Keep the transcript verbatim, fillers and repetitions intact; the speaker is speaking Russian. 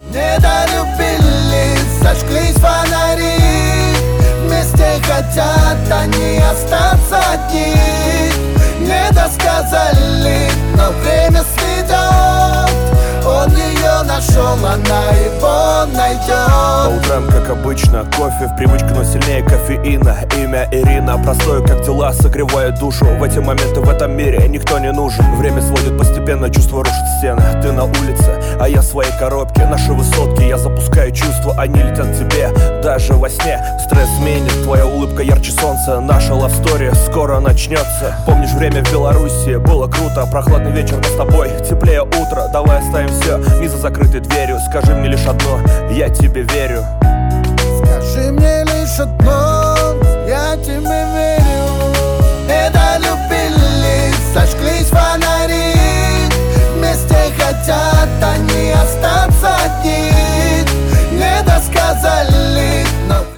Недолюбили, зажглись фонари. Вместе хотят они остаться одни. Недосказали, но время сведет. Он ее нашел, она его найдет. По утрам, как обычно, кофе в привычку, но сильнее кофеина. Имя Ирина, простое, как дела, согревает душу. В эти моменты в этом мире никто не нужен. Время сводит постепенно, чувства рушат стены. Ты на улице, а я в своей коробке. Наши высотки, я запускаю чувства, они летят к тебе. Даже во сне стресс сменит, твоя улыбка ярче солнца. Наша лавстори скоро начнется. Помнишь время в Беларуси? Было круто, прохладный вечер, но с тобой теплее утро. Давай оставим все не за закрытой дверью. Скажи мне лишь одно, я тебе верю. Скажи мне лишь одно, я тебе верю. Недолюбили, зажглись фонари. Вместе хотят они остаться одни.